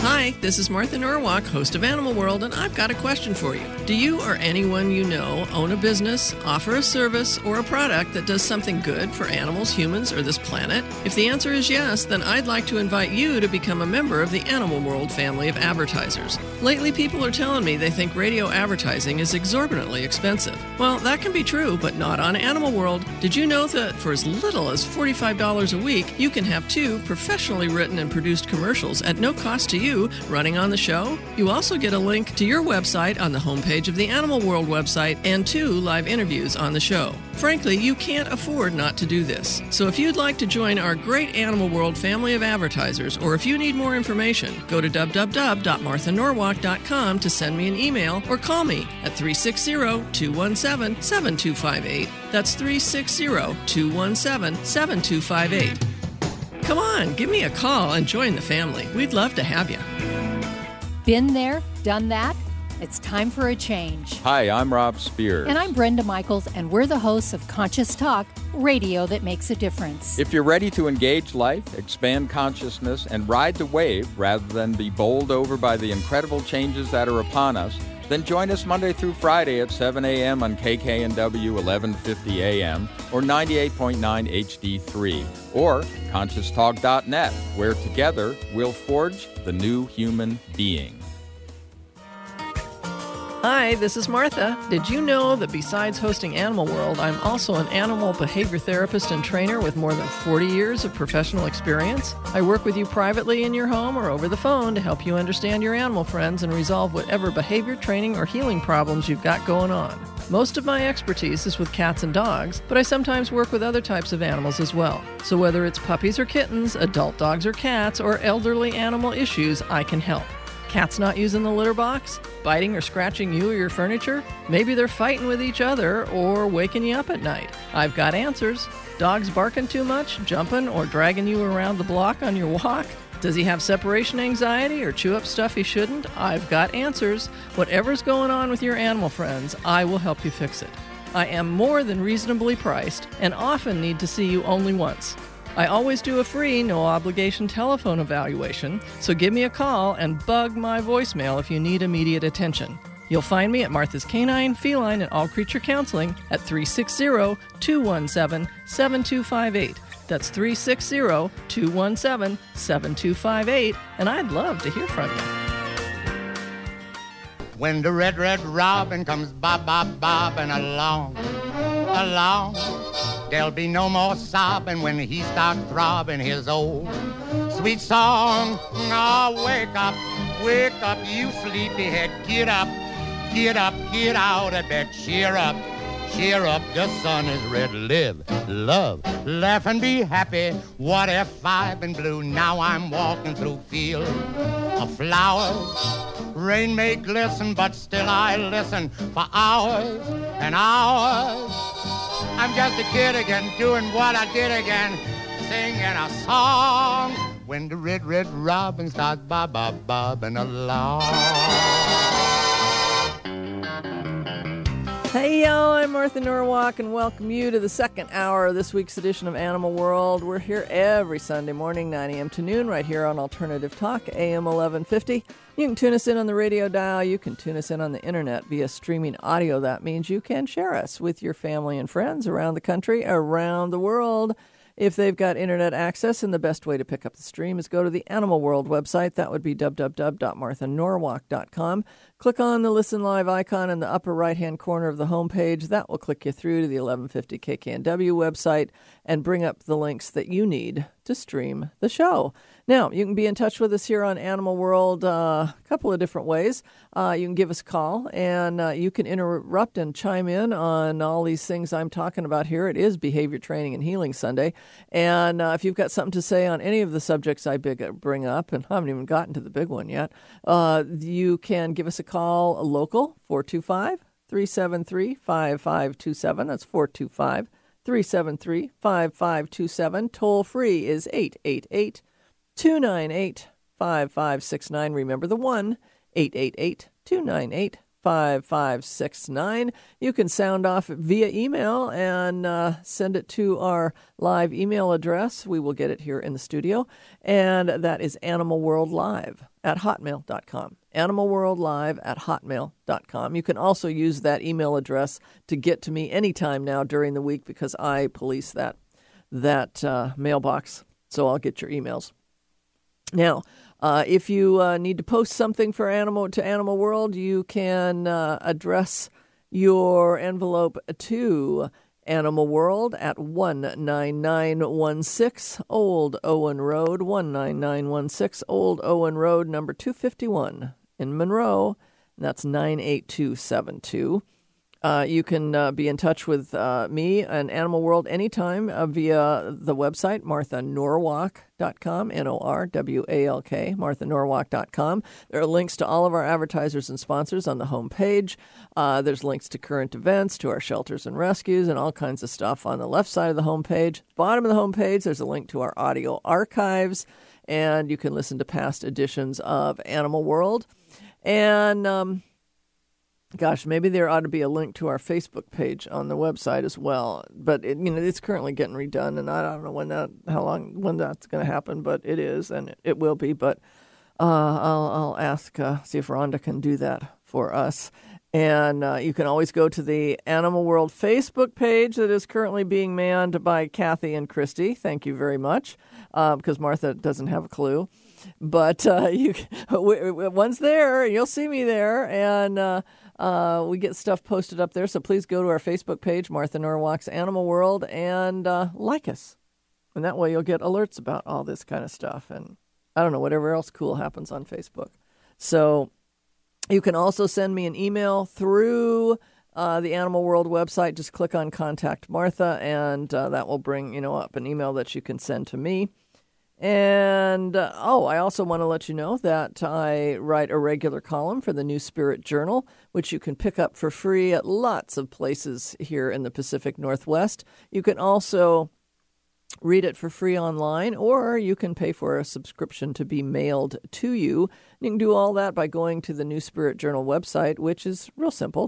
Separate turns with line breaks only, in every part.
Hi, this is Martha Norwalk, host of Animal World, and I've got a question for you. Do you or anyone you know own a business, offer a service, or a product that does something good for animals, humans, or this planet? If the answer is yes, then I'd like to invite you to become a member of the Animal World family of advertisers. Lately, people are telling me they think radio advertising is exorbitantly expensive. Well, that can be true, but not on Animal World. Did you know that for as little as $45 a week, you can have 2 professionally written and produced commercials at no cost to you running on the show? You also get a link to your website on the homepage of the Animal World website and 2 live interviews on the show. Frankly, you can't afford not to do this. So if you'd like to join our great Animal World family of advertisers, or if you need more information, go to www.marthanorwalk.com to send me an email or call me at 360-217-7258. That's 360-217-7258. Come on, give me a call and join the family. We'd love to have you.
Been there, done that? It's time for a change.
Hi, I'm Rob Spears.
And I'm Brenda Michaels, and we're the hosts of Conscious Talk, radio that makes a difference.
If you're ready to engage life, expand consciousness, and ride the wave rather than be bowled over by the incredible changes that are upon us, then join us Monday through Friday at 7 a.m. on KKNW 1150 AM or 98.9 HD3 or ConsciousTalk.net, where together we'll forge the new human being.
Hi, this is Martha. Did you know that besides hosting Animal World, I'm also an animal behavior therapist and trainer with more than 40 years of professional experience? I work with you privately in your home or over the phone to help you understand your animal friends and resolve whatever behavior training or healing problems you've got going on. Most of my expertise is with cats and dogs, but I sometimes work with other types of animals as well. So whether it's puppies or kittens, adult dogs or cats, or elderly animal issues, I can help. Cats not using the litter box? Biting or scratching you or your furniture? Maybe they're fighting with each other or waking you up at night. I've got answers. Dogs barking too much, jumping or dragging you around the block on your walk? Does he have separation anxiety or chew up stuff he shouldn't? I've got answers. Whatever's going on with your animal friends, I will help you fix it. I am more than reasonably priced and often need to see you only once. I always do a free, no-obligation telephone evaluation, so give me a call and bug my voicemail if you need immediate attention. You'll find me at Martha's Canine, Feline, and All Creature Counseling at 360-217-7258. That's 360-217-7258, and I'd love to hear from you.
When the red robin comes bobbing along, there'll be no more sobbing when he starts throbbing his old sweet song. Oh, wake up, you sleepyhead, get up, get out of bed, cheer up, the sun is red, live, love, laugh and be happy. What if I've been blue? Now I'm walking through fields of flowers. Rain may glisten, but still I listen for hours and hours. I'm just a kid again, doing what I did again, singing a song. When the red robin starts bobbing along.
Hey y'all, I'm Martha Norwalk and welcome you to the second hour of this week's edition of Animal World. We're here every Sunday morning, 9 a.m. to noon, right here on Alternative Talk, AM 1150. You can tune us in on the radio dial. You can tune us in on the internet via streaming audio. That means you can share us with your family and friends around the country, around the world. If they've got internet access, and the best way to pick up the stream is go to the Animal World website. That would be www.marthanorwalk.com. Click on the Listen Live icon in the upper right-hand corner of the homepage. That will click you through to the 1150 KKNW website and bring up the links that you need to stream the show. Now, you can be in touch with us here on Animal World a couple of different ways. You can give us a call, and you can interrupt and chime in on all these things I'm talking about here. It is Behavior Training and Healing Sunday. And if you've got something to say on any of the subjects I bring up, and I haven't even gotten to the big one yet, you can give us a call, local, 425-373-5527. That's 425-373-5527. Toll free is 888-298-5569. Remember the 1-888-298-5569. 888-866-5569. You can sound off via email and send it to our live email address. We will get it here in the studio. And that is animalworldlive@hotmail.com. animalworldlive@hotmail.com. You can also use that email address to get to me anytime now during the week because I police that mailbox. So I'll get your emails. Now, if you need to post something for Animal World, you can address your envelope to Animal World at 19916 Old Owen Road, 19916 Old Owen Road, number 251 in Monroe. And that's 98272. You can be in touch with me and Animal World anytime via the website, MarthaNorwalk.com, Norwalk, MarthaNorwalk.com. There are links to all of our advertisers and sponsors on the home page. There's links to current events, to our shelters and rescues, and all kinds of stuff on the left side of the home page. Bottom of the home page, there's a link to our audio archives, and you can listen to past editions of Animal World. And gosh, maybe there ought to be a link to our Facebook page on the website as well. But it's currently getting redone, and I don't know when that's going to happen, but it is, and it will be. But I'll ask, see if Rhonda can do that for us. And you can always go to the Animal World Facebook page that is currently being manned by Kathy and Christy. Thank you very much, because Martha doesn't have a clue. But once there, you'll see me there, and we get stuff posted up there. So please go to our Facebook page, Martha Norwalk's Animal World, and like us. And that way you'll get alerts about all this kind of stuff. And I don't know, whatever else cool happens on Facebook. So you can also send me an email through the Animal World website. Just click on Contact Martha, and that will bring up an email that you can send to me. And, I also want to let you know that I write a regular column for the New Spirit Journal, which you can pick up for free at lots of places here in the Pacific Northwest. You can also read it for free online, or you can pay for a subscription to be mailed to you. You can do all that by going to the New Spirit Journal website, which is real simple,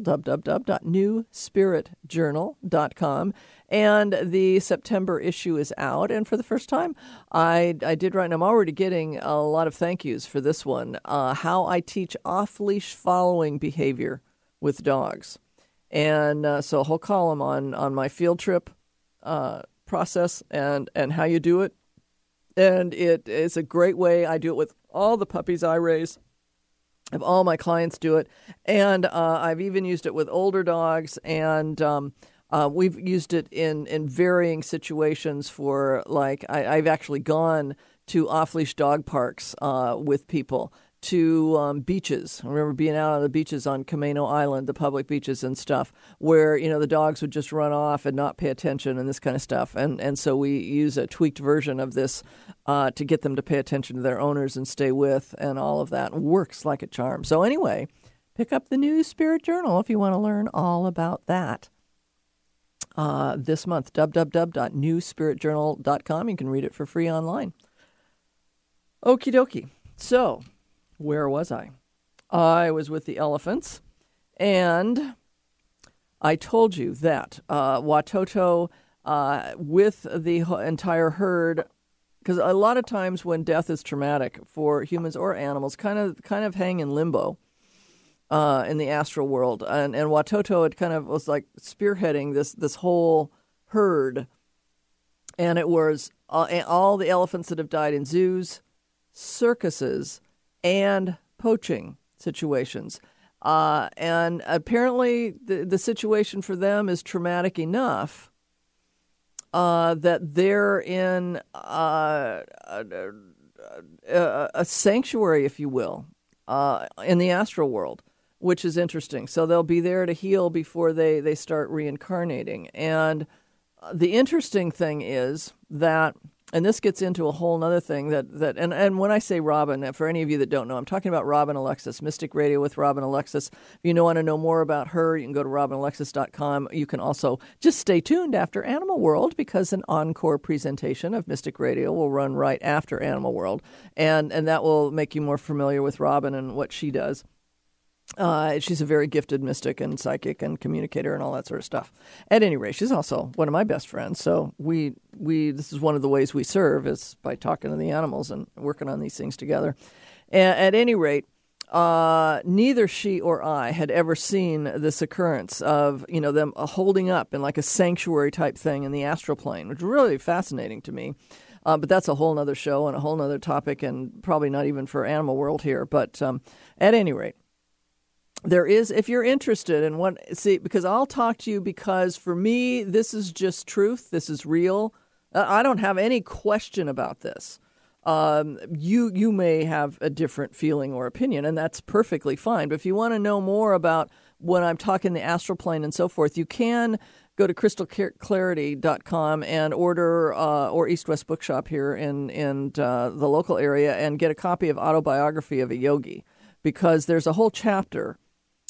www.newspiritjournal.com. And the September issue is out. And for the first time, I did write, and I'm already getting a lot of thank yous for this one, how I teach off-leash following behavior with dogs. And so a whole column on my field trip process and how you do it. And it is a great way. I do it with all the puppies I raise. Have all my clients do it. And I've even used it with older dogs. And we've used it in varying situations for, like, I've actually gone to off-leash dog parks with people, to beaches. I remember being out on the beaches on Camano Island, the public beaches and stuff, where, the dogs would just run off and not pay attention and this kind of stuff. And so we use a tweaked version of this to get them to pay attention to their owners and stay with, and all of that. It works like a charm. So anyway, pick up the New Spirit Journal if you want to learn all about that. This month, www.newspiritjournal.com. You can read it for free online. Okie dokie. So, where was I? I was with the elephants, and I told you that Watoto, with the entire herd, because a lot of times when death is traumatic for humans or animals, kind of hang in limbo in the astral world, and Watoto had kind of was like spearheading this whole herd, and it was all the elephants that have died in zoos, circuses, and poaching situations. And apparently the situation for them is traumatic enough that they're in a sanctuary, if you will, in the astral world, which is interesting. So they'll be there to heal before they start reincarnating. And the interesting thing is that, and this gets into a whole other thing and when I say Robin, for any of you that don't know, I'm talking about Robin Alexis, Mystic Radio with Robin Alexis. If you want to know more about her, you can go to robinalexis.com. You can also just stay tuned after Animal World, because an encore presentation of Mystic Radio will run right after Animal World. And that will make you more familiar with Robin and what she does. She's a very gifted mystic and psychic and communicator and all that sort of stuff. At any rate, she's also one of my best friends. So this is one of the ways we serve is by talking to the animals and working on these things together. At any rate, neither she or I had ever seen this occurrence of, them holding up in like a sanctuary type thing in the astral plane, which is really fascinating to me. But that's a whole nother show and a whole nother topic and probably not even for Animal World here. But at any rate, there is, if you're interested in because I'll talk to you because for me, this is just truth. This is real. I don't have any question about this. You may have a different feeling or opinion, and that's perfectly fine. But if you want to know more about when I'm talking the astral plane and so forth, you can go to crystalclarity.com and order, or East West Bookshop here in the local area, and get a copy of Autobiography of a Yogi, because there's a whole chapter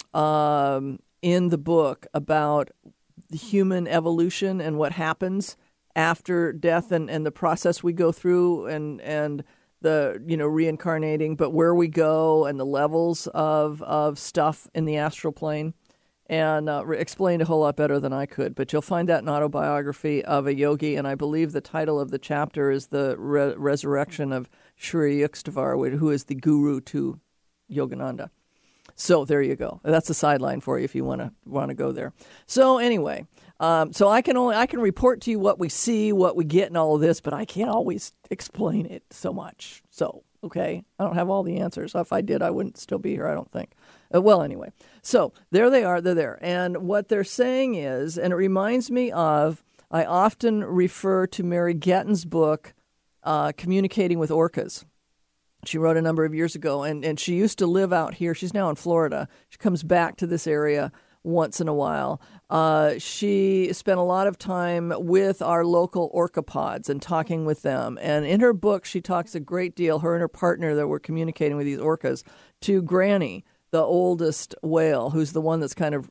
in the book about the human evolution and what happens after death and the process we go through and the reincarnating, but where we go and the levels of stuff in the astral plane, and explained a whole lot better than I could. But you'll find that in Autobiography of a Yogi, and I believe the title of the chapter is the resurrection of Shri Yukteswar, who is the guru to Yogananda. So there you go. That's a sideline for you if you want to go there. So anyway, so I can report to you what we see, what we get, and all of this, but I can't always explain it so much. So okay, I don't have all the answers. If I did, I wouldn't still be here. I don't think. Well, anyway, so there they are. They're there, and what they're saying is, and it reminds me of. I often refer to Mary Getton's book, Communicating with Orcas. She wrote a number of years ago, and she used to live out here. She's now in Florida. She comes back to this area once in a while. She spent a lot of time with our local orcapods and talking with them. And in her book, she talks a great deal, her and her partner that were communicating with these orcas, to Granny, the oldest whale, who's the one that's kind of,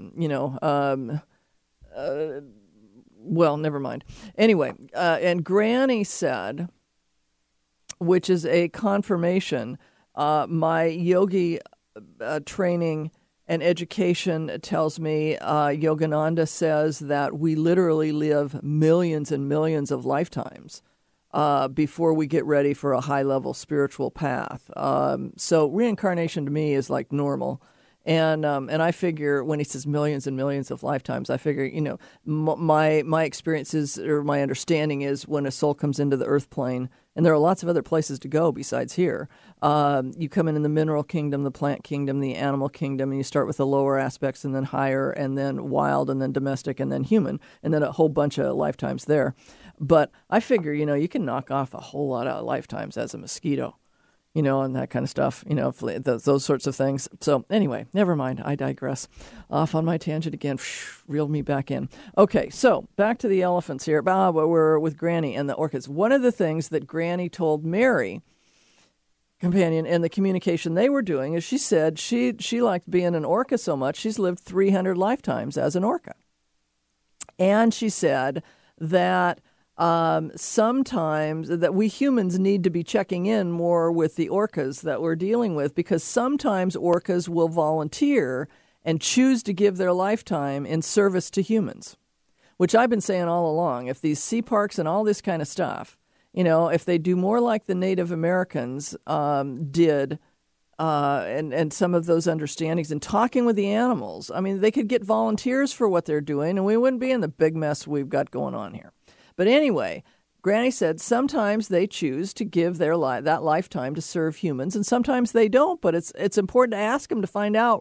well, never mind. Anyway, and Granny said, which is a confirmation. My yogi training and education tells me, Yogananda says that we literally live millions and millions of lifetimes before we get ready for a high-level spiritual path. So reincarnation to me is like normal. And I figure when he says millions and millions of lifetimes, I figure, my experiences or my understanding is when a soul comes into the earth plane, and there are lots of other places to go besides here. You come in the mineral kingdom, the plant kingdom, the animal kingdom, and you start with the lower aspects and then higher and then wild and then domestic and then human, and then a whole bunch of lifetimes there. But I figure, you can knock off a whole lot of lifetimes as a mosquito. And that kind of stuff, those sorts of things. So anyway, never mind. I digress. Off on my tangent again. Reeled me back in. Okay, so back to the elephants here. We're with Granny and the orchids. One of the things that Granny told Mary, companion, and the communication they were doing is she said she liked being an orca so much, she's lived 300 lifetimes as an orca. And she said that sometimes that we humans need to be checking in more with the orcas that we're dealing with, because sometimes orcas will volunteer and choose to give their lifetime in service to humans, which I've been saying all along. If these sea parks and all this kind of stuff, if they do more like the Native Americans did, and some of those understandings and talking with the animals, I mean, they could get volunteers for what they're doing, and we wouldn't be in the big mess we've got going on here. But anyway, Granny said sometimes they choose to give their that lifetime to serve humans, and sometimes they don't. But it's important to ask them to find out,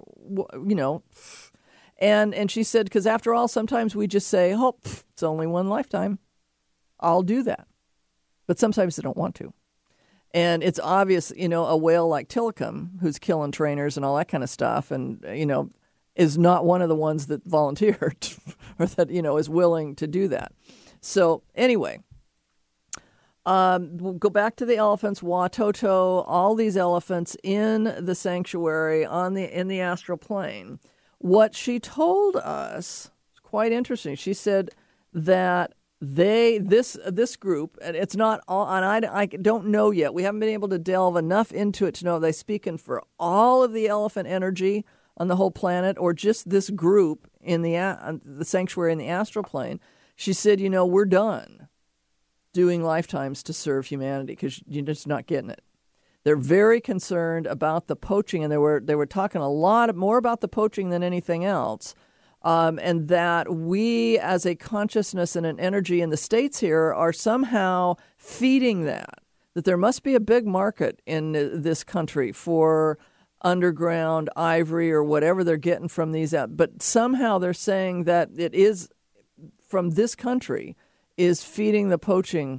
And she said, because after all, sometimes we just say, "Oh, it's only one lifetime. I'll do that." But sometimes they don't want to. And it's obvious, a whale like Tilikum, who's killing trainers and all that kind of stuff, and is not one of the ones that volunteered or that is willing to do that. So anyway, we'll go back to the elephants, Watoto, all these elephants in the sanctuary in the astral plane. What she told us is quite interesting. She said that this group, and it's not all, and I don't know yet. We haven't been able to delve enough into it to know if they're speaking for all of the elephant energy on the whole planet or just this group in the sanctuary in the astral plane. She said, we're done doing lifetimes to serve humanity because you're just not getting it. They're very concerned about the poaching, and they were talking a lot more about the poaching than anything else. And that we as a consciousness and an energy in the States here are somehow feeding that there must be a big market in this country for underground ivory or whatever they're getting from these. But somehow they're saying that it is from this country is feeding the poaching.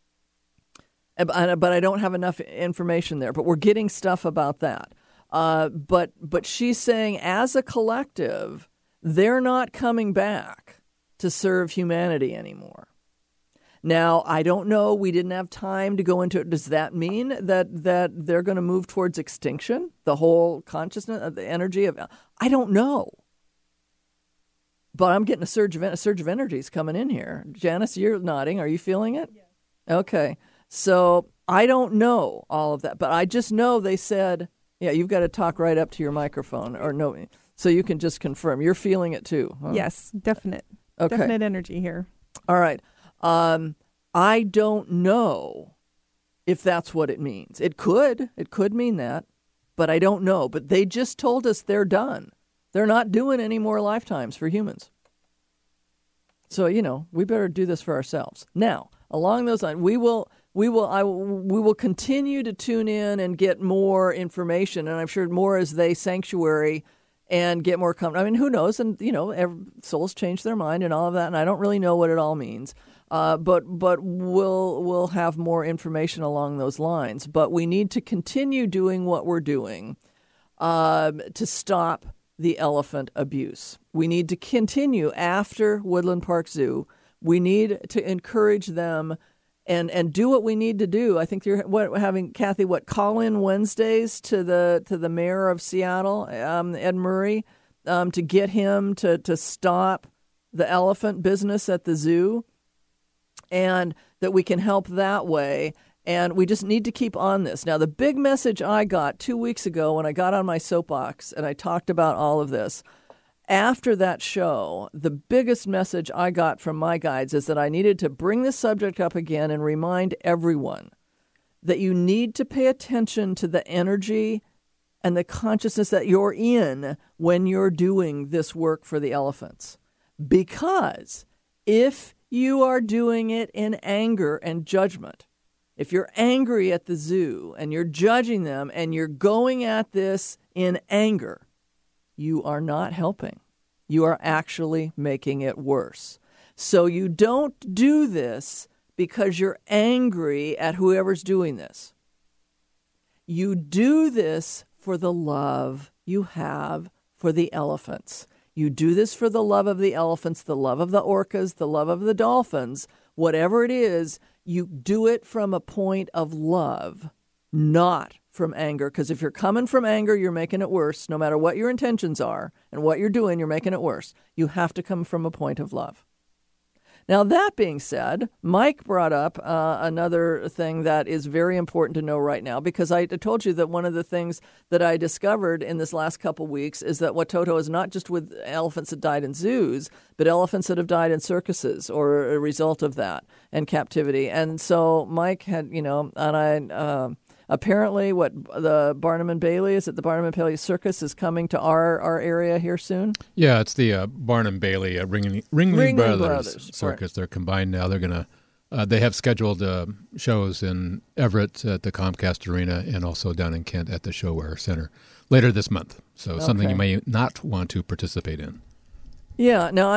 But I don't have enough information there. But we're getting stuff about that. But she's saying as a collective, they're not coming back to serve humanity anymore. Now, I don't know. We didn't have time to go into it. Does that mean that they're going to move towards extinction? The whole consciousness, the energy of, I don't know. But I'm getting a surge of energy is coming in here. Janice, you're nodding. Are you feeling it? Yes. Okay. So I don't know all of that, but I just know they said, yeah, you've got to talk right up to your microphone or no. So you can just confirm. You're feeling it too, huh?
Yes, definite.
Okay.
Definite energy here.
All right. I don't know if that's what it means. It could mean that, but I don't know. But they just told us they're done. They're not doing any more lifetimes for humans. So, we better do this for ourselves. Now, along those lines, we will continue to tune in and get more information, and I'm sure more as they sanctuary and get more comfortable. I mean, who knows? And, souls change their mind and all of that, and I don't really know what it all means. But we'll have more information along those lines. But we need to continue doing what we're doing to stop the elephant abuse. We need to continue after Woodland Park Zoo. We need to encourage them and do what we need to do. I think you're having Kathy call-in Wednesdays to the mayor of Seattle, Ed Murray, to get him to stop the elephant business at the zoo, and that we can help that way. And we just need to keep on this. Now, the big message I got 2 weeks ago when I got on my soapbox and I talked about all of this, after that show, the biggest message I got from my guides is that I needed to bring this subject up again and remind everyone that you need to pay attention to the energy and the consciousness that you're in when you're doing this work for the elephants. Because if you are doing it in anger and judgment, if you're angry at the zoo and you're judging them and you're going at this in anger, you are not helping. You are actually making it worse. So you don't do this because you're angry at whoever's doing this. You do this for the love you have for the elephants. You do this for the love of the elephants, the love of the orcas, the love of the dolphins, whatever it is. You do it from a point of love, not from anger. Because if you're coming from anger, you're making it worse. No matter what your intentions are and what you're doing, you're making it worse. You have to come from a point of love. Now, that being said, Mike brought up another thing that is very important to know right now, because I told you that one of the things that I discovered in this last couple weeks is that Watoto is not just with elephants that died in zoos, but elephants that have died in circuses or a result of that and captivity. And so Mike had, apparently the Barnum and Bailey, is it the Barnum and Bailey Circus is coming to our area here soon?
Yeah, it's the Barnum Bailey Ringling Brothers Circus.
Right.
They're combined now. They're going to, they have scheduled shows in Everett at the Comcast Arena and also down in Kent at the ShoWare Center later this month. So something you may not want to participate in.
Yeah. Now,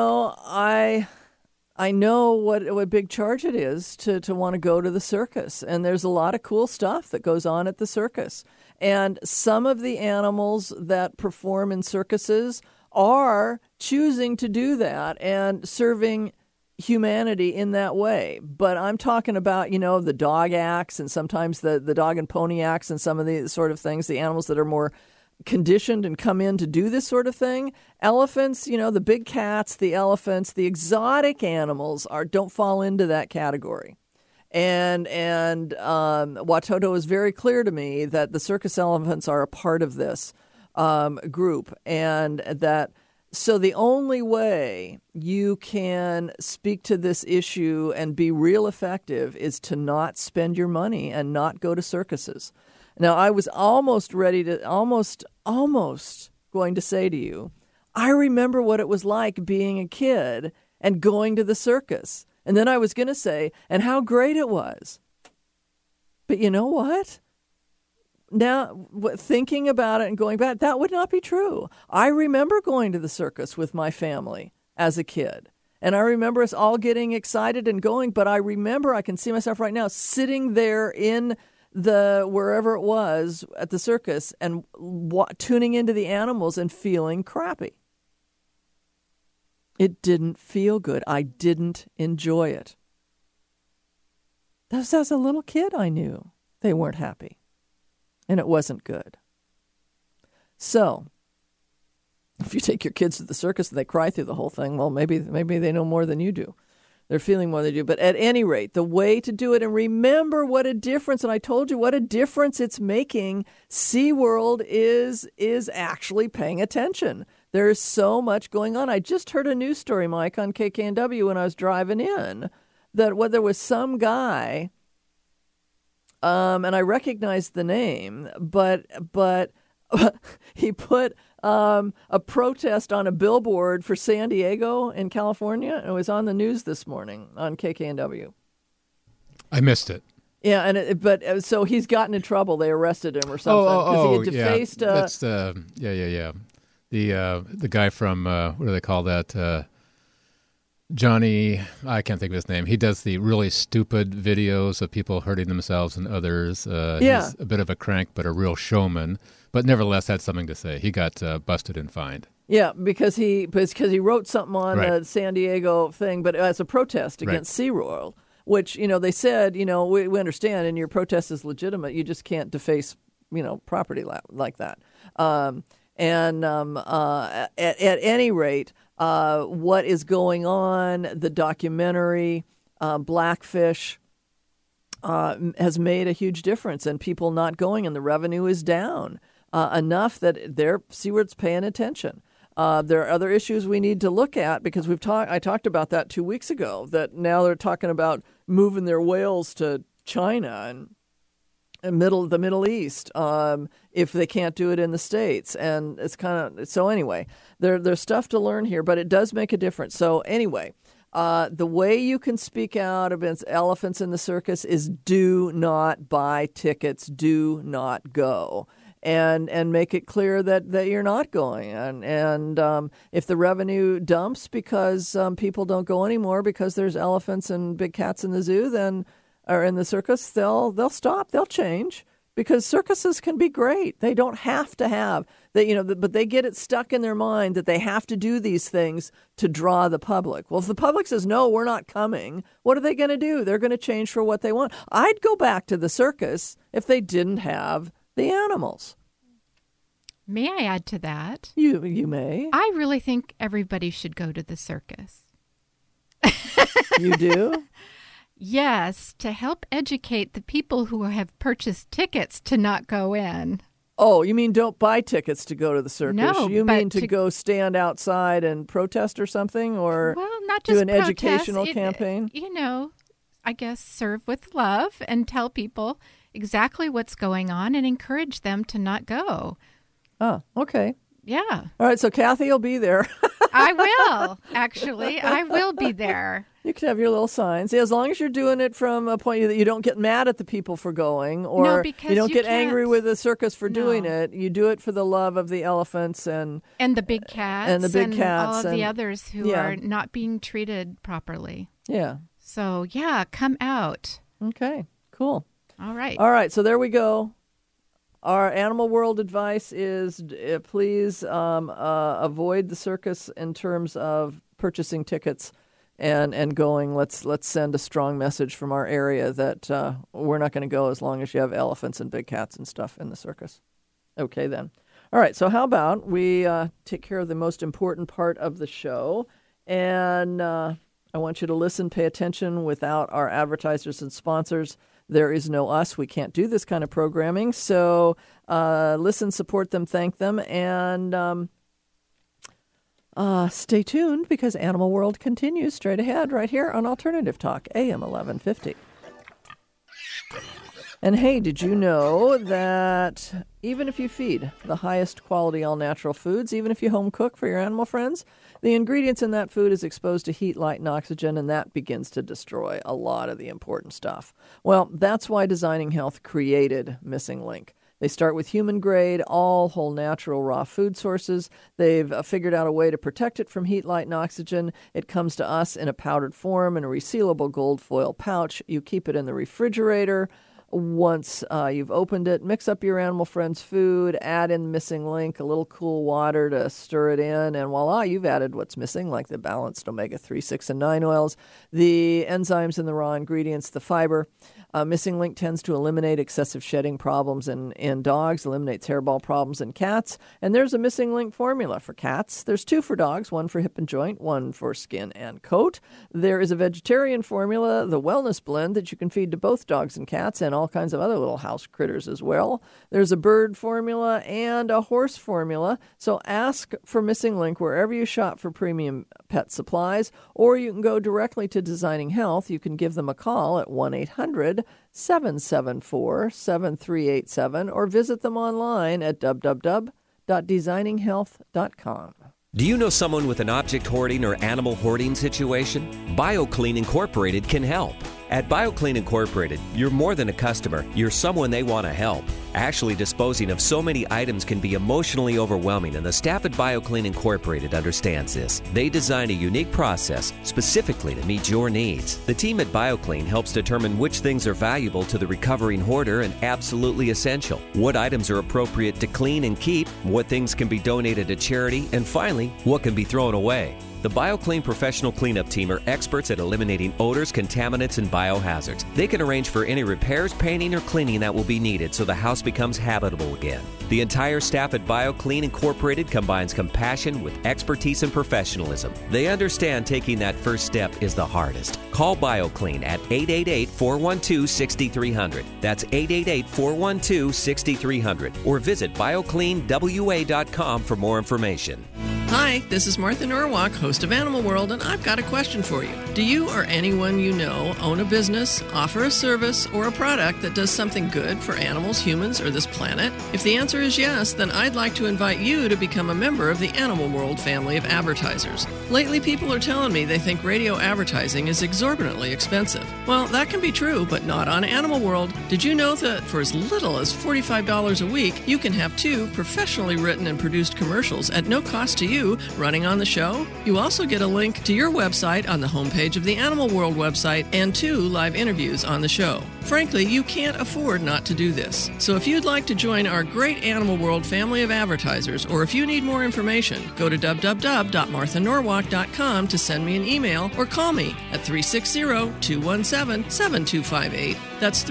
I know what a big charge it is to want to go to the circus. And there's a lot of cool stuff that goes on at the circus. And some of the animals that perform in circuses are choosing to do that and serving humanity in that way. But I'm talking about, the dog acts and sometimes the dog and pony acts and some of the sort of things, the animals that are more conditioned and come in to do this sort of thing. Elephants, the big cats, the elephants, the exotic animals don't fall into that category. And Watoto is very clear to me that the circus elephants are a part of this group, and that so the only way you can speak to this issue and be real effective is to not spend your money and not go to circuses. Now, I was almost ready to, almost going to say to you, I remember what it was like being a kid and going to the circus. And then I was going to say, and how great it was. But you know what? Now, thinking about it and going back, that would not be true. I remember going to the circus with my family as a kid. And I remember us all getting excited and going, but I remember, I can see myself right now, sitting there in the wherever it was at the circus and tuning into the animals and feeling crappy. It didn't feel good. I didn't enjoy it. As a little kid, I knew they weren't happy. And it wasn't good. So, if you take your kids to the circus and they cry through the whole thing, well, maybe they know more than you do. They're feeling more than you do. But at any rate, the way to do it, and remember what a difference, and I told you what a difference it's making, SeaWorld is actually paying attention. There's so much going on. I just heard a news story, Mike, on KKNW when I was driving in, that there was some guy, and I recognized the name, but he put a protest on a billboard for San Diego in California, and it was on the news this morning on KKNW.
I missed it.
Yeah, so he's gotten in trouble. They arrested him or something because he had defaced.
Yeah. That's the guy from what do they call that? Johnny, I can't think of his name. He does the really stupid videos of people hurting themselves and others. He's a bit of a crank, but a real showman. But nevertheless, had something to say. He got busted and fined. Yeah, because he wrote something on the San Diego thing, but as a protest against SeaWorld, which, they said, we understand, and your protest is legitimate. You just can't deface, property like that. At any rate, what is going on, the documentary, Blackfish, has made a huge difference, and people not going, and the revenue is down enough that SeaWorld's paying attention. There are other issues we need to look at because I talked about that 2 weeks ago, that now they're talking about moving their whales to China and the Middle East if they can't do it in the States. And it's so anyway, there's stuff to learn here, but it does make a difference. So anyway, the way you can speak out against elephants in the circus is do not buy tickets, do not go. And make it clear that you're not going. And if the revenue dumps because people don't go anymore because there's elephants and big cats in the zoo, or in the circus, they'll stop. They'll change because circuses can be great. They don't have to have but they get it stuck in their mind that they have to do these things to draw the public. Well, if the public says no, we're not coming, what are they going to do? They're going to change for what they want. I'd go back to the circus if they didn't have the animals.
May I add to that?
You may.
I really think everybody should go to the circus.
You do?
Yes, to help educate the people who have purchased tickets to not go in.
Oh, you mean don't buy tickets to go to the circus?
No,
you mean to go stand outside and protest or something, or
not just
do an
protest,
educational campaign?
I guess serve with love and tell people exactly what's going on and encourage them to not go.
Oh, okay.
Yeah.
All right, so Kathy will be there.
I will, actually. I will be there.
You can have your little signs. As long as you're doing it from a point that you don't get mad at the people for going, or you don't get angry with the circus for doing it. You do it for the love of the elephants and
the big cats
and
all of the others who are not being treated properly.
Yeah.
So, come out.
Okay, cool.
All right.
All right, so there we go. Our Animal World advice is please avoid the circus in terms of purchasing tickets and going. Let's send a strong message from our area that we're not going to go as long as you have elephants and big cats and stuff in the circus. Okay, then. All right, so how about we take care of the most important part of the show, and I want you to listen, pay attention. Without our advertisers and sponsors, there is no us. We can't do this kind of programming, so listen, support them, thank them, and stay tuned because Animal World continues straight ahead right here on Alternative Talk, AM 1150. And hey, did you know that even if you feed the highest quality all-natural foods, even if you home cook for your animal friends, the ingredients in that food is exposed to heat, light, and oxygen, and that begins to destroy a lot of the important stuff. Well, that's why Designing Health created Missing Link. They start with human-grade, all whole natural raw food sources. They've figured out a way to protect it from heat, light, and oxygen. It comes to us in a powdered form in a resealable gold foil pouch. You keep it in the refrigerator. Once you've opened it, mix up your animal friend's food, add in Missing Link, a little cool water to stir it in, and voila, you've added what's missing, like the balanced omega-3, 6, and 9 oils, the enzymes in the raw ingredients, the fiber. Missing Link tends to eliminate excessive shedding problems in dogs, eliminates hairball problems in cats, and there's a Missing Link formula for cats. There's 2 for dogs, 1 for hip and joint, 1 for skin and coat. There is a vegetarian formula, the Wellness Blend, that you can feed to both dogs and cats, and all kinds of other little house critters as well. There's a bird formula and a horse formula. So ask for Missing Link wherever you shop for premium pet supplies, or you can go directly to Designing Health. You can give them a call at 1-800-774-7387 or visit them online at www.designinghealth.com.
Do you know someone with an object hoarding or animal hoarding situation? BioClean Incorporated can help. At BioClean Incorporated, you're more than a customer. You're someone they want to help. Actually, disposing of so many items can be emotionally overwhelming, and the staff at BioClean Incorporated understands this. They designed a unique process specifically to meet your needs. The team at BioClean helps determine which things are valuable to the recovering hoarder and absolutely essential, what items are appropriate to clean and keep, what things can be donated to charity, and finally, what can be thrown away. The BioClean professional cleanup team are experts at eliminating odors, contaminants, and biohazards. They can arrange for any repairs, painting, or cleaning that will be needed so the house becomes habitable again. The entire staff at BioClean Incorporated combines compassion with expertise and professionalism. They understand taking that first step is the hardest. Call BioClean at 888-412-6300. That's 888-412-6300. Or visit biocleanwa.com for more information.
Hi, this is Martha Norwalk, host of Animal World, and I've got a question for you. Do you or anyone you know own a business, offer a service, or a product that does something good for animals, humans, or this planet? If the answer is yes, then I'd like to invite you to become a member of the Animal World family of advertisers. Lately, people are telling me they think radio advertising is exorbitantly expensive. Well, that can be true, but not on Animal World. Did you know that for as little as $45 a week, you can have 2 professionally written and produced commercials at no cost to you running on the show? You also get a link to your website on the homepage of the Animal World website and 2 live interviews on the show. Frankly, you can't afford not to do this. So if you'd like to join our great Animal World family of advertisers, or if you need more information, go to www.marthanorwalk.com to send me an email or call me at 360-217-7258. That's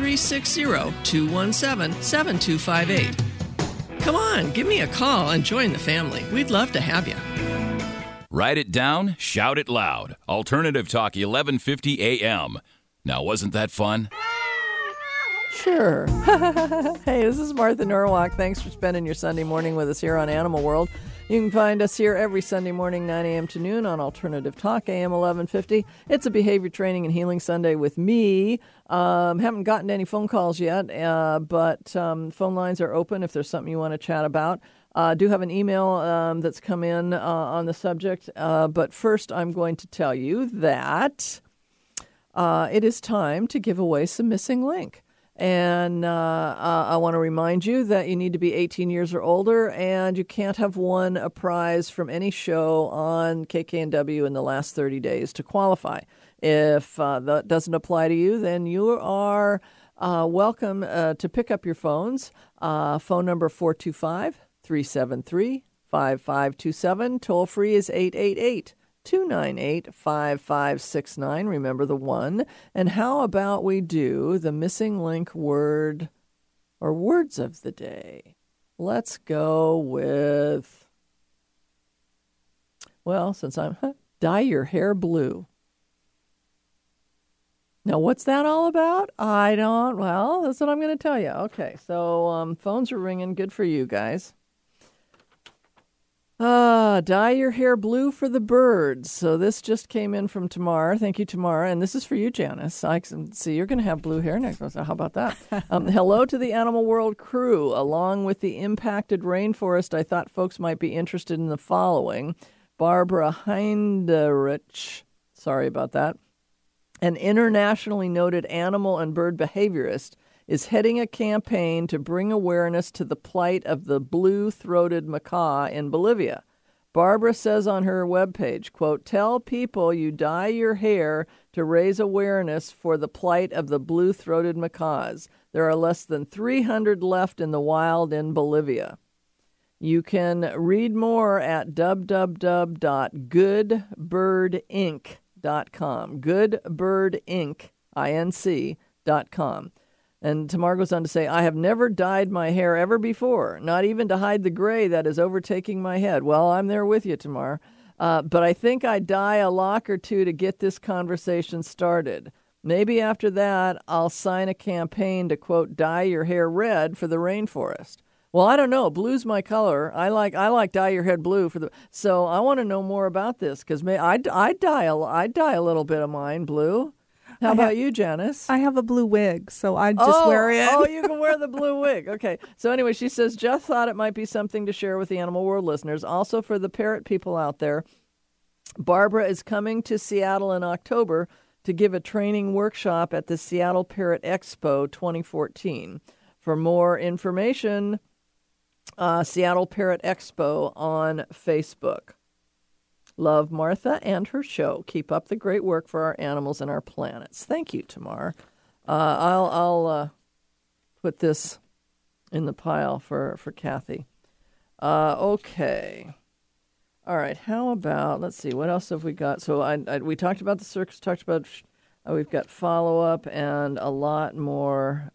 360-217-7258. Come on, give me a call and join the family. We'd love to have you.
Write it down, shout it loud. Alternative Talk 1150 AM. Now, wasn't that fun?
Sure. Hey, this is Martha Norwalk. Thanks for spending your Sunday morning with us here on Animal World. You can find us here every Sunday morning, 9 a.m. to noon on Alternative Talk, AM 1150. It's a behavior training and healing Sunday with me. Haven't gotten any phone calls yet, but phone lines are open if there's something you want to chat about. Do have an email that's come in on the subject, but first I'm going to tell you that it is time to give away some Missing Link. And I want to remind you that you need to be 18 years or older, and you can't have won a prize from any show on KKNW in the last 30 days to qualify. If that doesn't apply to you, then you are welcome to pick up your phones. Phone number 425-373-5527. Toll free is 888-298-5569. Remember the 1. And how about we do the Missing Link word or words of the day? Let's go with, well, since I'm, dye your hair blue. Now, what's that all about? Well, that's what I'm going to tell you. Okay, so phones are ringing. Good for you guys. Dye your hair blue for the birds. So this just came in from Tamar. Thank you, Tamar. And this is for you, Janice. I can see you're going to have blue hair next. So how about that? Hello to the Animal World crew. Along with the impacted rainforest, I thought folks might be interested in the following. Barbara Heinderich, sorry about that, an internationally noted animal and bird behaviorist, is heading a campaign to bring awareness to the plight of the blue-throated macaw in Bolivia. Barbara says on her webpage, quote, tell people you dye your hair to raise awareness for the plight of the blue-throated macaws. There are less than 300 left in the wild in Bolivia. You can read more at www.goodbirdinc.com. Goodbirdinc.com. And Tamar goes on to say, I have never dyed my hair ever before, not even to hide the gray that is overtaking my head. Well, I'm there with you, Tamar. But I think I'd dye a lock or two to get this conversation started. Maybe after that, I'll sign a campaign to, quote, dye your hair red for the rainforest. Well, I don't know. Blue's my color. I like dye your head blue for the. So I want to know more about this because I'd dye a little bit of mine blue. How about you, Janice?
I have a blue wig, so I just wear it.
Oh, you can wear the blue wig. Okay. So anyway, she says, Jeff thought it might be something to share with the Animal World listeners. Also for the parrot people out there, Barbara is coming to Seattle in October to give a training workshop at the Seattle Parrot Expo 2014. For more information, Seattle Parrot Expo on Facebook. Love Martha and her show. Keep up the great work for our animals and our planets. Thank you, Tamar. I'll put this in the pile for Kathy. Okay. All right. How about, let's see, what else have we got? So we talked about the circus, talked about, we've got follow-up and a lot more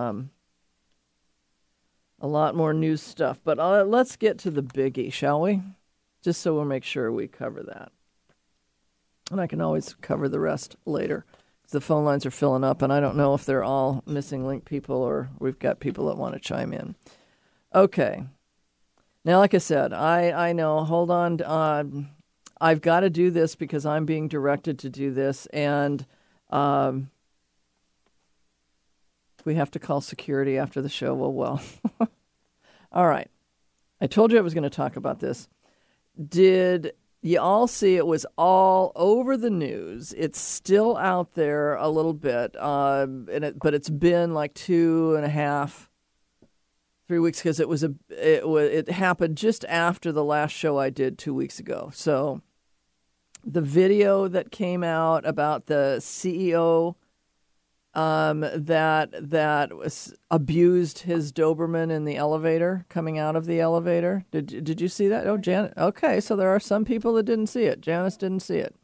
news stuff. But let's get to the biggie, shall we? Just so we'll make sure we cover that. And I can always cover the rest later. The phone lines are filling up, and I don't know if they're all missing link people or we've got people that want to chime in. Okay. Now, like I said, I know, hold on. I've got to do this because I'm being directed to do this, and we have to call security after the show. Well. All right. I told you I was going to talk about this. Did you all see it was all over the news? It's still out there a little bit, but it's been like 2.5, 3 weeks because it happened just after the last show I did 2 weeks ago. So the video that came out about the CEO that was abused his Doberman in the elevator, coming out of the elevator. Did you see that? Oh, Janet. Okay, so there are some people that didn't see it. Janice didn't see it.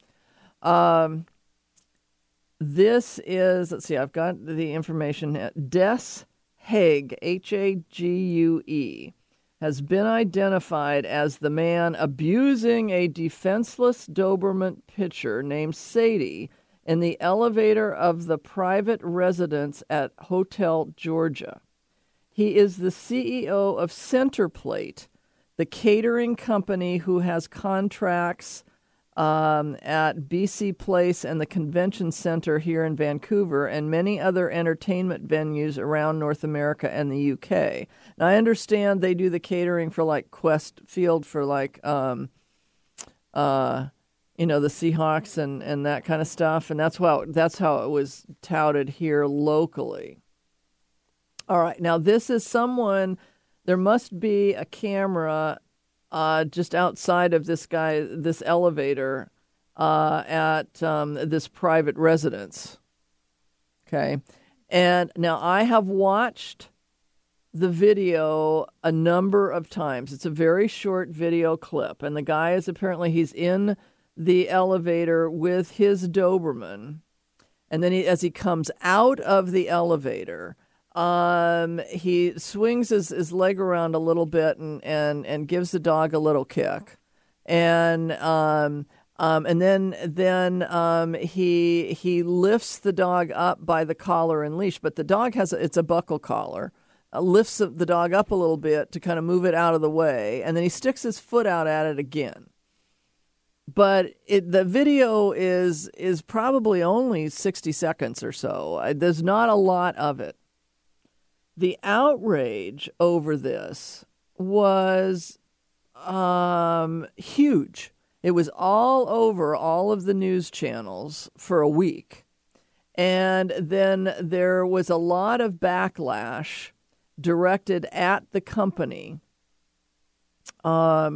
This is, let's see, I've got the information. Des Hague, Hague, has been identified as the man abusing a defenseless Doberman pinscher named Sadie in the elevator of the private residence at Hotel Georgia. He is the CEO of Centerplate, the catering company who has contracts at BC Place and the Convention Center here in Vancouver and many other entertainment venues around North America and the UK. Now, I understand they do the catering for like Quest Field for like the Seahawks and that kind of stuff. And that's how it was touted here locally. All right. Now, this is someone, there must be a camera just outside of this elevator at this private residence. Okay. And now I have watched the video a number of times. It's a very short video clip. And the guy is he's in the elevator with his Doberman, and then as he comes out of the elevator, he swings his leg around a little bit and gives the dog a little kick, and then he lifts the dog up by the collar and leash, but the dog it's a buckle collar. Lifts the dog up a little bit to kind of move it out of the way, and then he sticks his foot out at it again. But the video is probably only 60 seconds or so. There's not a lot of it. The outrage over this was huge. It was all over all of the news channels for a week. And then there was a lot of backlash directed at the company, at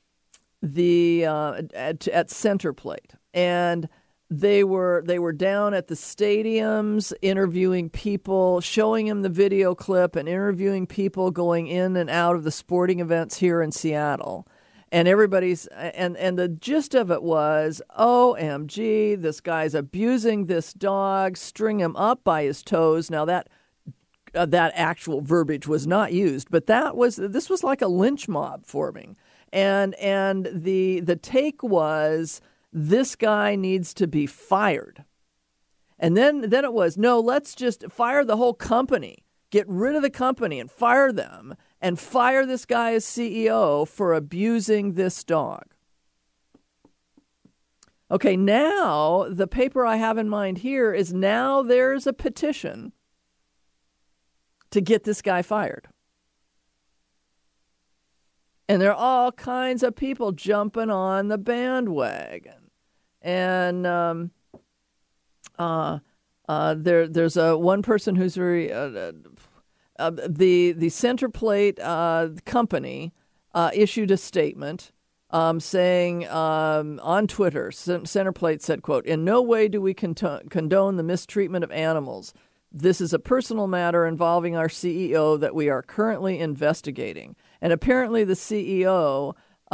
Centerplate, and they were down at the stadiums interviewing people, showing them the video clip, and interviewing people going in and out of the sporting events here in Seattle. And everybody's and the gist of it was, OMG, this guy's abusing this dog, string him up by his toes. Now that actual verbiage was not used, but this was like a lynch mob forming. And the take was, this guy needs to be fired. And then it was, no, let's just fire the whole company. Get rid of the company and fire them, and fire this guy as CEO for abusing this dog. Okay, now the paper I have in mind here is, now there's a petition to get this guy fired. And there are all kinds of people jumping on the bandwagon. And there's one person who's very the Centerplate company issued a statement saying on Twitter, Centerplate said, quote, "In no way do we condone the mistreatment of animals. This is a personal matter involving our CEO that we are currently investigating." And apparently the CEO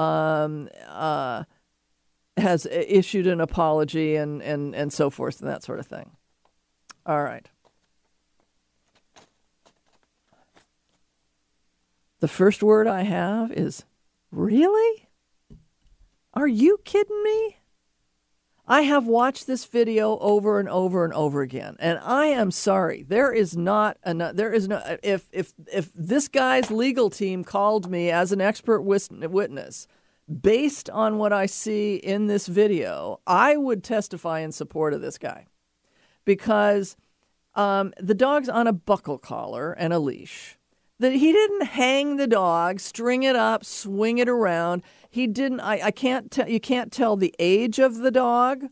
has issued an apology and so forth and that sort of thing. All right. The first word I have is, really? Are you kidding me? I have watched this video over and over and over again, and I am sorry. If this guy's legal team called me as an expert witness, based on what I see in this video, I would testify in support of this guy, because the dog's on a buckle collar and a leash. That he didn't hang the dog, string it up, swing it around. He didn't. I can't tell. You can't tell the age of the dog.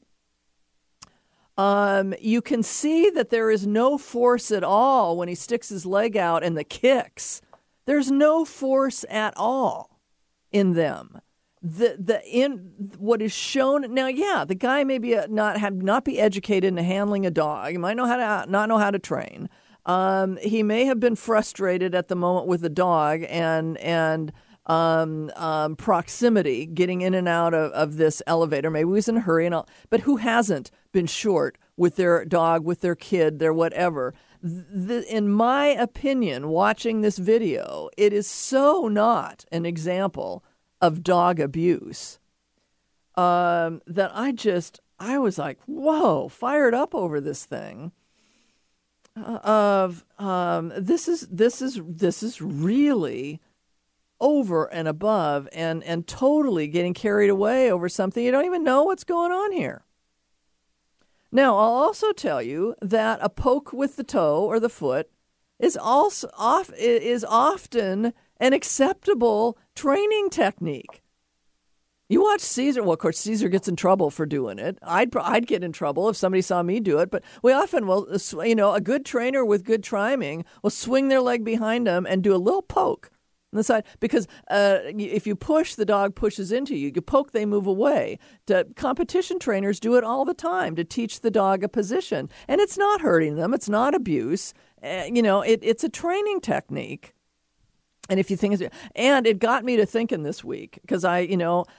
You can see that there is no force at all when he sticks his leg out and the kicks. There's no force at all in them. What is shown now, yeah, the guy may be not be educated in handling a dog. He might not know how to train. He may have been frustrated at the moment with the dog and proximity, getting in and out of this elevator. Maybe he was in a hurry and all. But who hasn't been short with their dog, with their kid, their whatever? In my opinion, watching this video, it is so not an example of dog abuse that I was like, whoa, fired up over this thing. This is really over and above and totally getting carried away over something you don't even know what's going on here. Now, I'll also tell you that a poke with the toe or the foot is often an acceptable training technique. You watch Caesar. Well, of course, Caesar gets in trouble for doing it. I'd get in trouble if somebody saw me do it. But we often will, a good trainer with good timing will swing their leg behind them and do a little poke on the side. Because if you push, the dog pushes into you. You poke, they move away. Competition trainers do it all the time to teach the dog a position. And it's not hurting them. It's not abuse. It's a training technique. And if you think, and it got me to thinking this week, because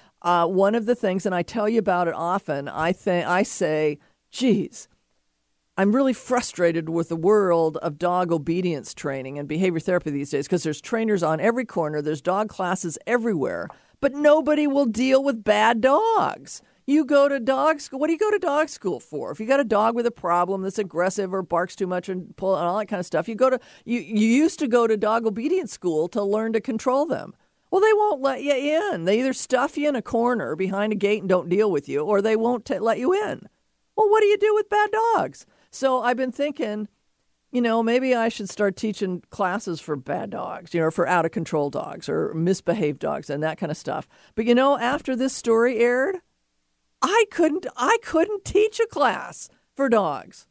one of the things, and I tell you about it often, I say, geez, I'm really frustrated with the world of dog obedience training and behavior therapy these days because there's trainers on every corner. There's dog classes everywhere, but nobody will deal with bad dogs. You go to dog school. What do you go to dog school for? If you got a dog with a problem that's aggressive or barks too much and all that kind of stuff, you used to go to dog obedience school to learn to control them. Well, they won't let you in. They either stuff you in a corner behind a gate and don't deal with you, or they won't let you in. Well, what do you do with bad dogs? So I've been thinking, maybe I should start teaching classes for bad dogs, for out of control dogs or misbehaved dogs and that kind of stuff. But after this story aired, I couldn't teach a class for dogs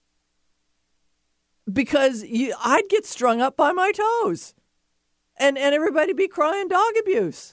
because I'd get strung up by my toes and everybody be crying dog abuse.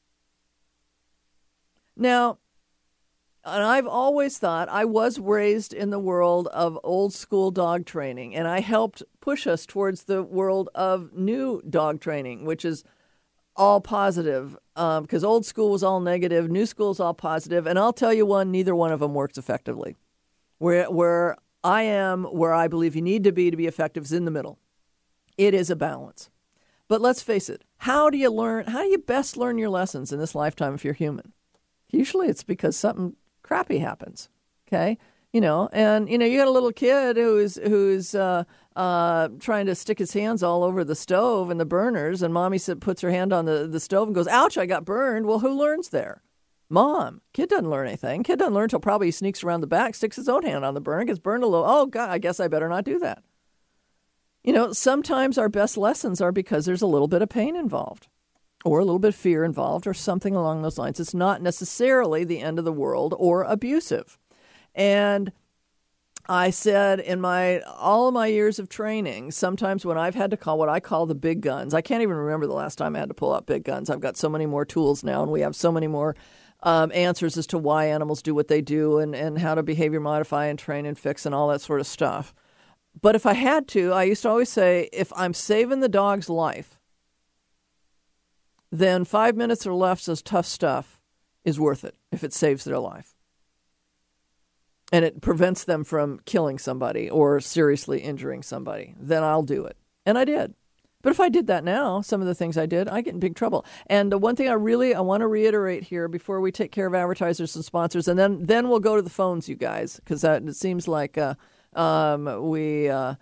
Now, and I've always thought I was raised in the world of old school dog training, and I helped push us towards the world of new dog training, which is all positive, because old school was all negative, new school is all positive, and I'll tell you neither one of them works effectively. Where I am, where I believe you need to be effective, is in the middle. It is a balance. But let's face it, how do you best learn your lessons in this lifetime if you're human? Usually it's because something crappy happens, okay? You got a little kid who's trying to stick his hands all over the stove and the burners, and mommy puts her hand on the stove and goes, ouch, I got burned. Well, who learns there? Mom. Kid doesn't learn anything. Kid doesn't learn until probably he sneaks around the back, sticks his own hand on the burner, gets burned a little. Oh, God, I guess I better not do that. Sometimes our best lessons are because there's a little bit of pain involved, or a little bit of fear involved, or something along those lines. It's not necessarily the end of the world or abusive. And I said in all of my years of training, sometimes when I've had to call what I call the big guns, I can't even remember the last time I had to pull out big guns. I've got so many more tools now, and we have so many more answers as to why animals do what they do and how to behavior modify and train and fix and all that sort of stuff. But if I had to, I used to always say, if I'm saving the dog's life, then 5 minutes or less of tough stuff is worth it if it saves their life. And it prevents them from killing somebody or seriously injuring somebody, then I'll do it. And I did. But if I did that now, some of the things I did, I get in big trouble. And the one thing I want to reiterate here before we take care of advertisers and sponsors, and then we'll go to the phones, you guys, because it seems like we have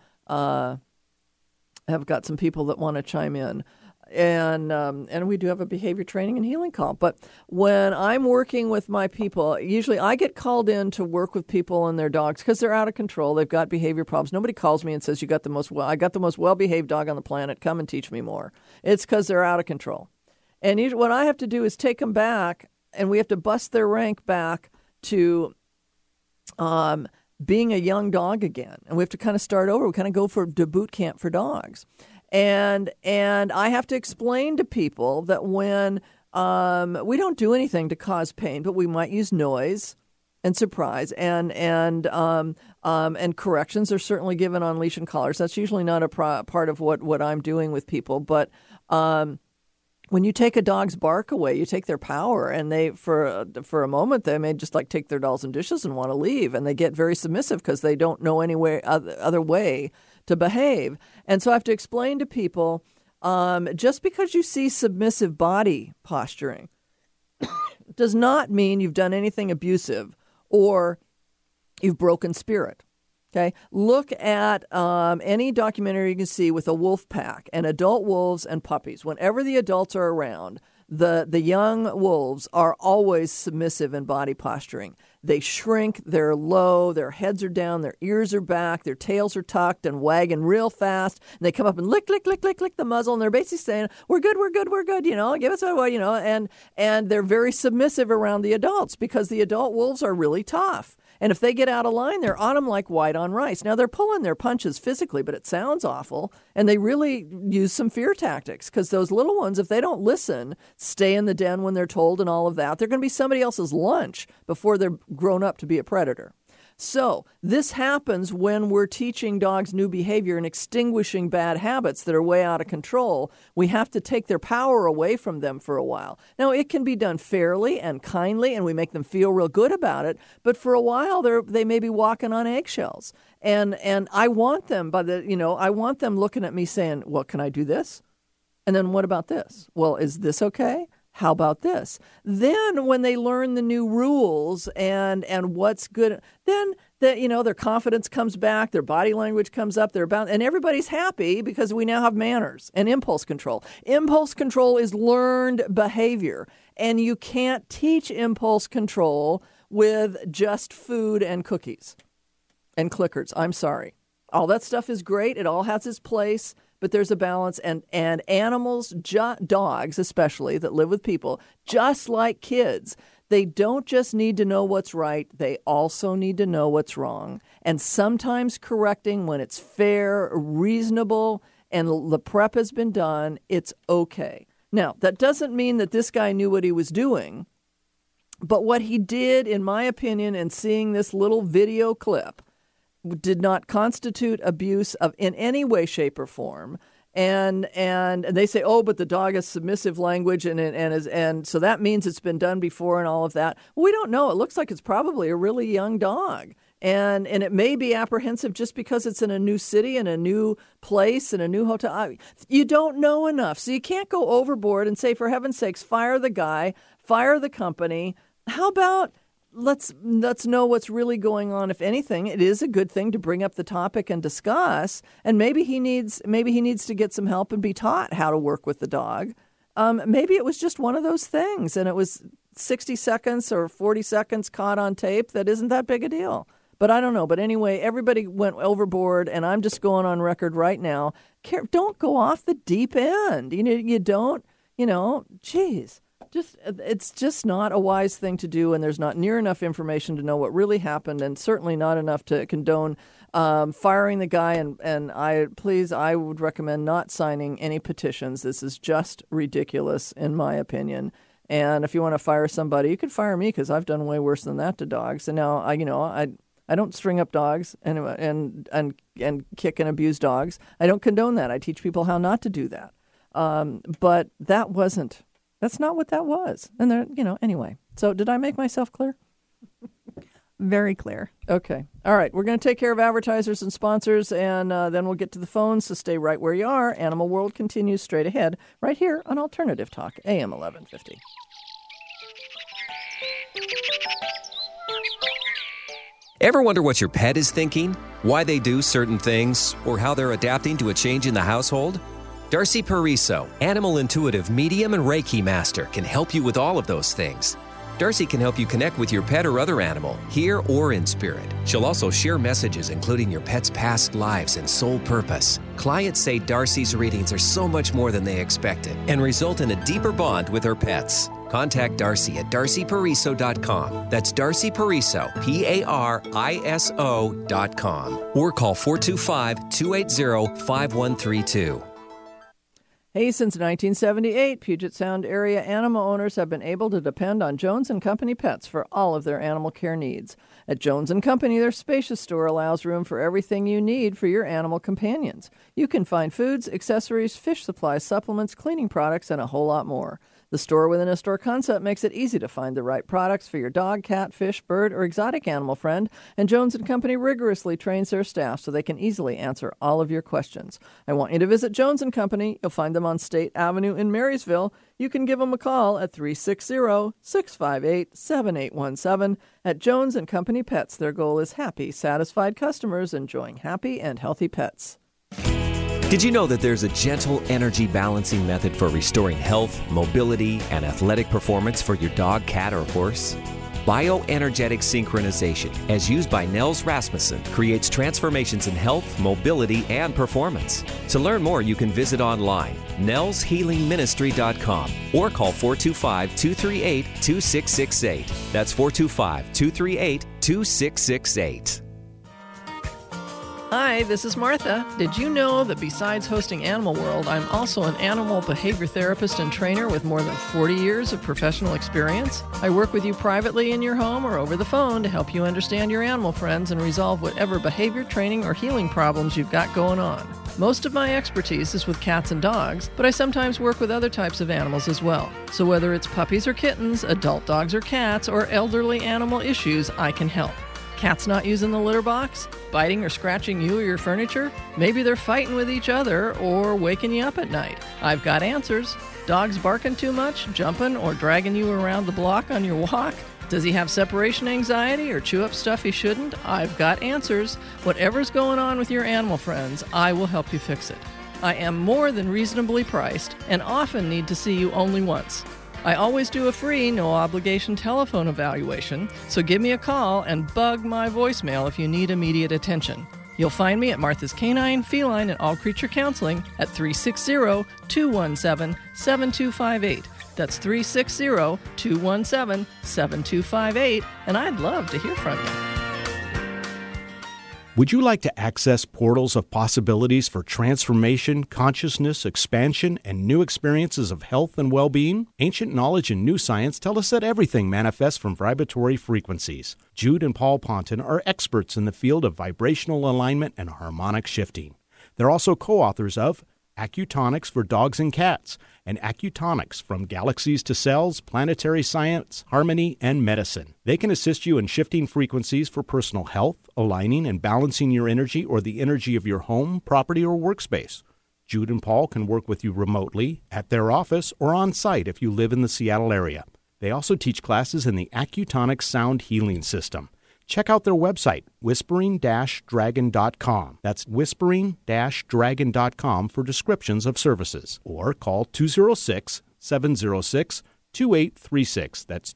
got some people that want to chime in. And we do have a behavior training and healing call. But when I'm working with my people, usually I get called in to work with people and their dogs because they're out of control. They've got behavior problems. Nobody calls me and says, I got the most well-behaved dog on the planet. Come and teach me more. It's because they're out of control. And what I have to do is take them back, and we have to bust their rank back to being a young dog again. And we have to kind of start over. We kind of go to boot camp for dogs. And I have to explain to people that when we don't do anything to cause pain, but we might use noise and surprise and corrections are certainly given on leash and collars. That's usually not a part of what I'm doing with people. But when you take a dog's bark away, you take their power, and they for a moment they may just like take their dolls and dishes and want to leave, and they get very submissive because they don't know any other way to behave. And so I have to explain to people, just because you see submissive body posturing does not mean you've done anything abusive or you've broken spirit. Okay, look at any documentary you can see with a wolf pack and adult wolves and puppies. Whenever the adults are around, the young wolves are always submissive in body posturing. They shrink, they're low, their heads are down, their ears are back, their tails are tucked and wagging real fast. And they come up and lick the muzzle, and they're basically saying, we're good, give us a, and they're very submissive around the adults because the adult wolves are really tough. And if they get out of line, they're on them like white on rice. Now, they're pulling their punches physically, but it sounds awful. And they really use some fear tactics because those little ones, if they don't listen, stay in the den when they're told and all of that, they're going to be somebody else's lunch before they're grown up to be a predator. So this happens when we're teaching dogs new behavior and extinguishing bad habits that are way out of control. We have to take their power away from them for a while. Now, it can be done fairly and kindly, and we make them feel real good about it. But for a while, they may be walking on eggshells. And I want them I want them looking at me saying, well, can I do this? And then what about this? Well, is this okay? How about this? Then when they learn the new rules and what's good, then their confidence comes back, their body language comes up, and everybody's happy because we now have manners and impulse control. Impulse control is learned behavior, and you can't teach impulse control with just food and cookies and clickers. I'm sorry. All that stuff is great. It all has its place. But there's a balance, and animals, dogs especially, that live with people, just like kids, they don't just need to know what's right, they also need to know what's wrong. And sometimes correcting when it's fair, reasonable, and the prep has been done, it's okay. Now, that doesn't mean that this guy knew what he was doing, but what he did, in my opinion, in seeing this little video clip, did not constitute abuse in any way, shape, or form. And they say, oh, but the dog has submissive language and so that means it's been done before and all of that. We don't know. It looks like it's probably a really young dog. And it may be apprehensive just because it's in a new city and a new place and a new hotel. You don't know enough. So you can't go overboard and say, for heaven's sakes, fire the guy, fire the company. How about let's know what's really going on. If anything, it is a good thing to bring up the topic and discuss. And maybe he needs to get some help and be taught how to work with the dog. Maybe it was just one of those things, and it was 60 seconds or 40 seconds caught on tape. That isn't that big a deal. But I don't know. But anyway, everybody went overboard, and I'm just going on record right now. Don't go off the deep end. You don't. Geez. It's just not a wise thing to do, and there's not near enough information to know what really happened, and certainly not enough to condone firing the guy. And I would recommend not signing any petitions. This is just ridiculous, in my opinion. And if you want to fire somebody, you could fire me because I've done way worse than that to dogs. And now I don't string up dogs and kick and abuse dogs. I don't condone that. I teach people how not to do that. But that's not what that was. And anyway. So did I make myself clear?
Very clear.
Okay. All right. We're going to take care of advertisers and sponsors, and then we'll get to the phones. So stay right where you are. Animal World continues straight ahead right here on Alternative Talk, AM 1150.
Ever wonder what your pet is thinking? Why they do certain things? Or how they're adapting to a change in the household? Darcy Pariso, Animal Intuitive Medium and Reiki Master, can help you with all of those things. Darcy can help you connect with your pet or other animal, here or in spirit. She'll also share messages including your pet's past lives and soul purpose. Clients say Darcy's readings are so much more than they expected and result in a deeper bond with her pets. Contact Darcy at darcypariso.com. That's Darcy Pariso, Pariso.com. Or call 425-280-5132.
Hey, since 1978, Puget Sound area animal owners have been able to depend on Jones & Company Pets for all of their animal care needs. At Jones & Company, their spacious store allows room for everything you need for your animal companions. You can find foods, accessories, fish supplies, supplements, cleaning products, and a whole lot more. The store-within-a-store concept makes it easy to find the right products for your dog, cat, fish, bird, or exotic animal friend, and Jones & Company rigorously trains their staff so they can easily answer all of your questions. I want you to visit Jones & Company. You'll find them on State Avenue in Marysville. You can give them a call at 360-658-7817. At Jones & Company Pets, their goal is happy, satisfied customers enjoying happy and healthy pets.
Did you know that there's a gentle energy balancing method for restoring health, mobility, and athletic performance for your dog, cat, or horse? Bioenergetic synchronization, as used by Nels Rasmussen, creates transformations in health, mobility, and performance. To learn more, you can visit online, nelshealingministry.com, or call 425-238-2668. That's 425-238-2668.
Hi, this is Martha. Did you know that besides hosting Animal World, I'm also an animal behavior therapist and trainer with more than 40 years of professional experience? I work with you privately in your home or over the phone to help you understand your animal friends and resolve whatever behavior, training, or healing problems you've got going on. Most of my expertise is with cats and dogs, but I sometimes work with other types of animals as well. So whether it's puppies or kittens, adult dogs or cats, or elderly animal issues, I can help. Cats not using the litter box? Biting or scratching you or your furniture? Maybe they're fighting with each other or waking you up at night. I've got answers. Dogs barking too much, jumping, or dragging you around the block on your walk? Does he have separation anxiety or chew up stuff he shouldn't? I've got answers. Whatever's going on with your animal friends, I will help you fix it. I am more than reasonably priced and often need to see you only once. I always do a free, no-obligation telephone evaluation, so give me a call and bug my voicemail if you need immediate attention. You'll find me at Martha's Canine, Feline, and All Creature Counseling at 360-217-7258. That's 360-217-7258, and I'd love to hear from you.
Would you like to access portals of possibilities for transformation, consciousness, expansion, and new experiences of health and well-being? Ancient knowledge and new science tell us that everything manifests from vibratory frequencies. Jude and Paul Ponton are experts in the field of vibrational alignment and harmonic shifting. They're also co-authors of Acutonics for Dogs and Cats, and Acutonics from Galaxies to Cells, Planetary Science, Harmony, and Medicine. They can assist you in shifting frequencies for personal health, aligning and balancing your energy or the energy of your home, property, or workspace. Jude and Paul can work with you remotely, at their office, or on site if you live in the Seattle area. They also teach classes in the Acutonics Sound Healing System. Check out their website, whispering-dragon.com. That's whispering-dragon.com for descriptions of services. Or call 206-706-2836. That's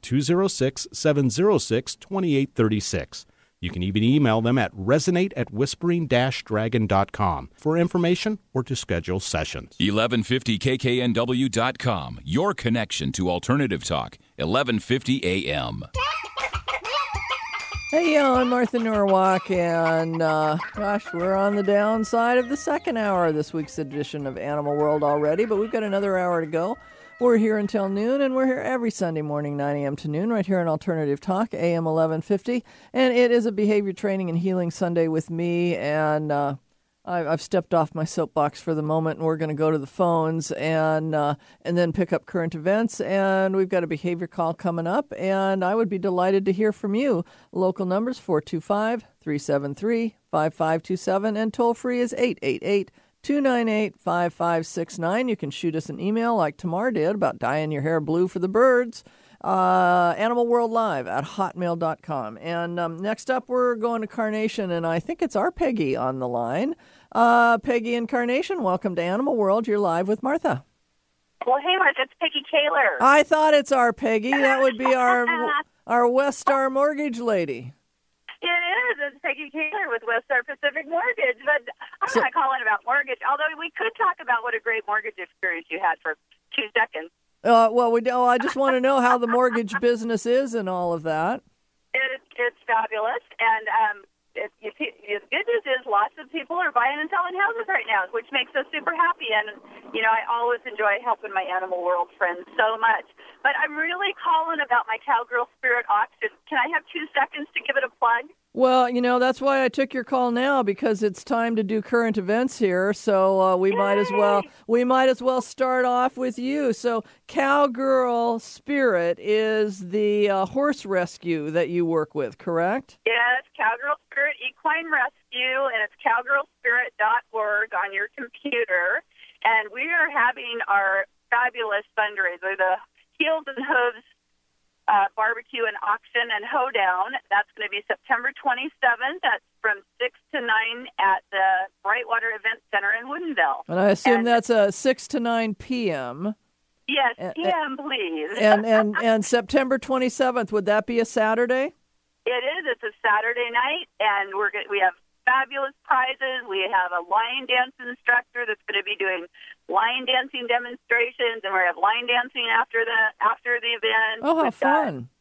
206-706-2836. You can even email them at resonate@whispering-dragon.com for information or to schedule sessions.
1150kknw.com, your connection to Alternative Talk, 1150 AM.
Hey, I'm Martha Norwalk, and we're on the downside of the second hour of this week's edition of Animal World already, but we've got another hour to go. We're here until noon, and we're here every Sunday morning, 9 a.m. to noon, right here on Alternative Talk, AM 1150, and it is a behavior training and healing Sunday with me, and I've stepped off my soapbox for the moment, and we're going to go to the phones and then pick up current events. And we've got a behavior call coming up, and I would be delighted to hear from you. Local numbers 425-373-5527, and toll free is 888-298-5569. You can shoot us an email like Tamar did about dyeing your hair blue for the birds. animalworldlive@hotmail.com. And next up, we're going to Carnation, and I think it's our Peggy on the line. Peggy and Carnation, welcome to Animal World. You're live with Martha.
Well, hey, Martha, it's Peggy Kaler.
I thought it's our Peggy. That would be our West Star Mortgage lady.
It is. It's Peggy Kaler with West Star Pacific Mortgage. But I'm not calling about mortgage, although we could talk about what a great mortgage experience you had for 2 seconds.
I just want to know how the mortgage business is and all of that.
It's fabulous, and the good news is lots of people are buying and selling houses right now, which makes us super happy. And, I always enjoy helping my Animal World friends so much. But I'm really calling about my Cowgirl Spirit auction. Can I have 2 seconds to give it a plug?
Well, that's why I took your call now, because it's time to do current events here. So we might as well start off with you. So Cowgirl Spirit is the horse rescue that you work with, correct?
Yes, Cowgirl Spirit Equine Rescue, and it's cowgirlspirit.org on your computer. And we are having our fabulous fundraiser, the Heels and Hooves barbecue and auction and hoedown. That's going to be September 27th. That's from 6 to 9 at the Brightwater Event Center in Woodinville.
And I assume that's 6 to 9 p.m.
Yes, p.m., please.
And September 27th, would that be a Saturday?
It is. It's a Saturday night, and we have fabulous prizes. We have a line dance instructor that's going to be doing line dancing demonstrations, and we have line dancing after the event.
Oh, how fun.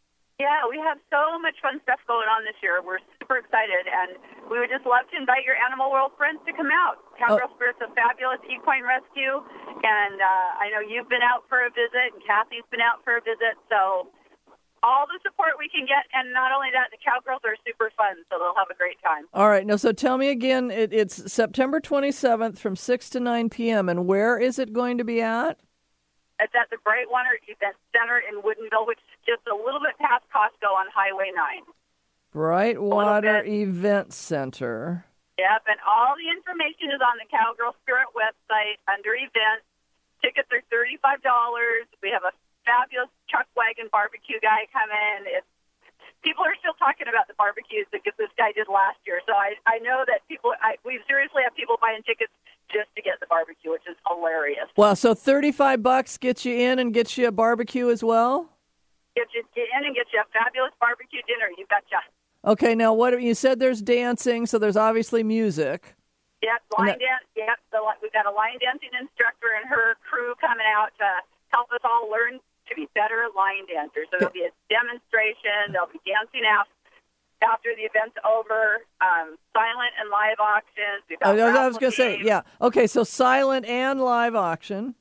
Yeah, we have so much fun stuff going on this year. We're super excited, and we would just love to invite your Animal World friends to come out. Cowgirl Spirit's a fabulous equine rescue, and I know you've been out for a visit, and Kathy's been out for a visit, so all the support we can get, and not only that, the Cowgirls are super fun, so they'll have a great time.
All right, now, so tell me again, it's September 27th from 6 to 9 p.m., and where is it going to be at?
It's at the Brightwater Event Center in Woodinville, which is just a little bit past Costco on Highway 9.
Brightwater Event Center.
Yep, and all the information is on the Cowgirl Spirit website under events. Tickets are $35. We have a fabulous Chuck Wagon barbecue guy come in. People are still talking about the barbecues that this guy did last year. So I know that we seriously have people buying tickets just to get the barbecue, which is hilarious.
Wow, so $35 gets you in and gets you a barbecue as well?
Get in and get you a fabulous barbecue dinner. You betcha.
Okay, now you said there's dancing, so there's obviously music.
Yep, line dance. Yep, we've got a line dancing instructor and her crew coming out to help us all learn to be better line dancers. So there'll be a demonstration. There'll be dancing after the event's over. Silent and live auctions.
I was going to say, yeah. Okay, so silent and live auction.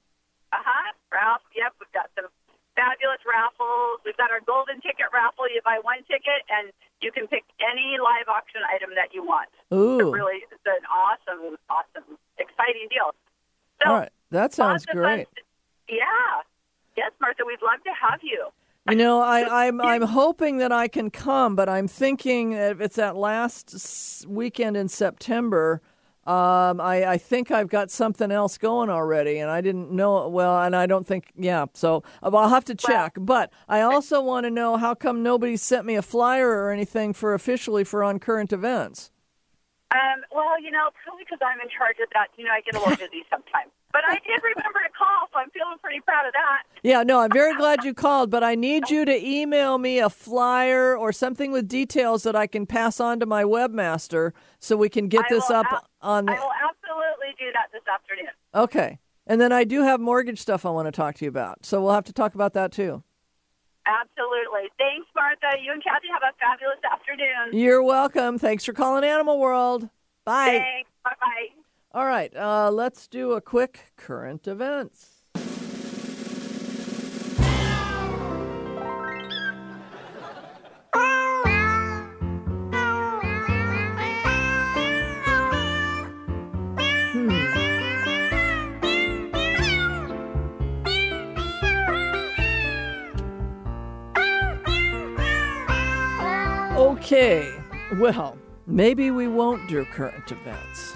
Yep, we've got some fabulous raffles. We've got our golden ticket raffle. You buy one ticket and you can pick any live auction item that you want.
Ooh.
It's an awesome, exciting deal. So,
all right, that sounds great.
Yeah. Yes, Martha, we'd love to have you.
You know, I'm hoping that I can come, but I'm thinking if it's that last weekend in September, I think I've got something else going already, and I didn't know well, and I don't think, so I'll have to check. But I also want to know how come nobody sent me a flyer or anything officially for On Current Events.
Well, probably because I'm in charge of that. I get a little busy sometimes. But I did remember to call, so I'm feeling pretty proud of that.
Yeah, no, I'm very glad you called, but I need you to email me a flyer or something with details that I can pass on to my webmaster so we can get this up on...
I will absolutely do that this afternoon.
Okay. And then I do have mortgage stuff I want to talk to you about, so we'll have to talk about that too.
Absolutely. Thanks, Martha. You and Kathy have a fabulous afternoon.
You're welcome. Thanks for calling Animal World. Bye.
Thanks. Bye-bye.
All right, let's do a quick current events. Okay, well, maybe we won't do current events.